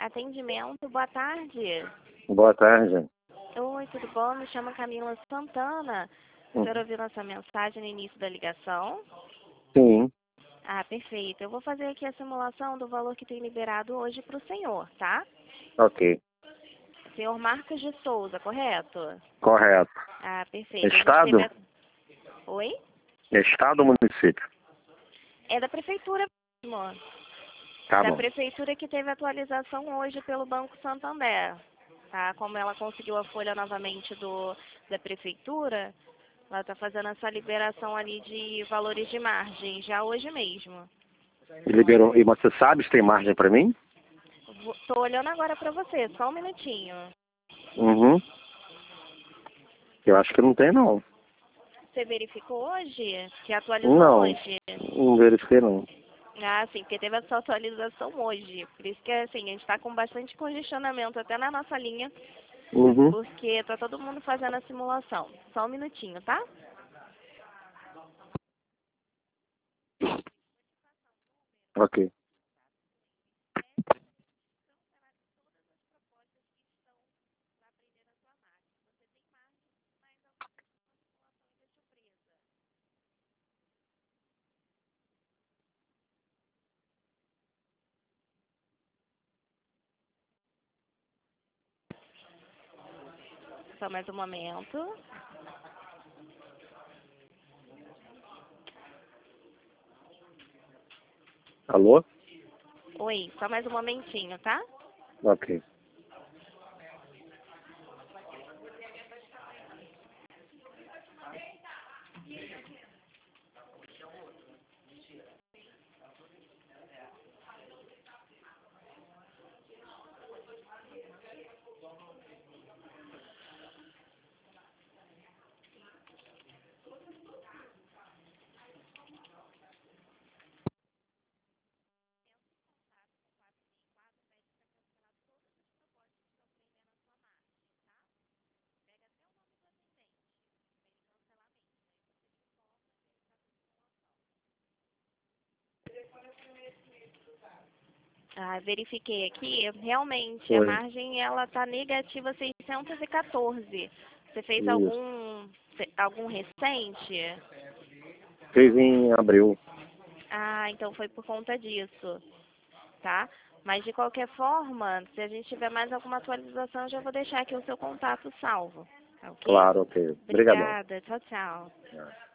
Atendimento, boa tarde. Boa tarde. Oi, tudo bom? Me chamo Camila Santana. O senhor ouviu nossa mensagem no início da ligação? Sim, Ah, perfeito. Eu vou fazer aqui a simulação do valor que tem liberado hoje para o senhor, tá? ok. Senhor Marcos de Souza, correto? Correto. Ah, perfeito. Estado? Oi? Estado ou município? É da prefeitura mesmo. Tá Da bom. prefeitura que teve atualização hoje pelo Banco Santander. Tá? Como ela conseguiu a folha novamente da prefeitura, ela está fazendo essa liberação ali de valores de margem, já hoje mesmo. E liberou. E você sabe se tem margem para mim? Estou olhando agora para você, só um minutinho. Uhum. Eu acho que não tem, não. Você verificou hoje? Que atualizou Não, hoje? não verifiquei, não. Ah, sim, porque teve essa atualização hoje. Por isso que, assim, a gente está com bastante congestionamento até na nossa linha, Uhum. porque está todo mundo fazendo a simulação. Só um minutinho, tá? Ok. Só mais um momento. Alô? Oi, só mais um momentinho, tá? Ok. Ah, verifiquei aqui, realmente, a Foi. margem ela tá negativa 614. Você fez Isso. algum recente? Fez em abril. Ah, então foi por conta disso, tá? Mas de qualquer forma, se a gente tiver mais alguma atualização, eu já vou deixar aqui o seu contato salvo, tá ok? Claro, ok. Obrigadão. Obrigada, tchau, tchau. É.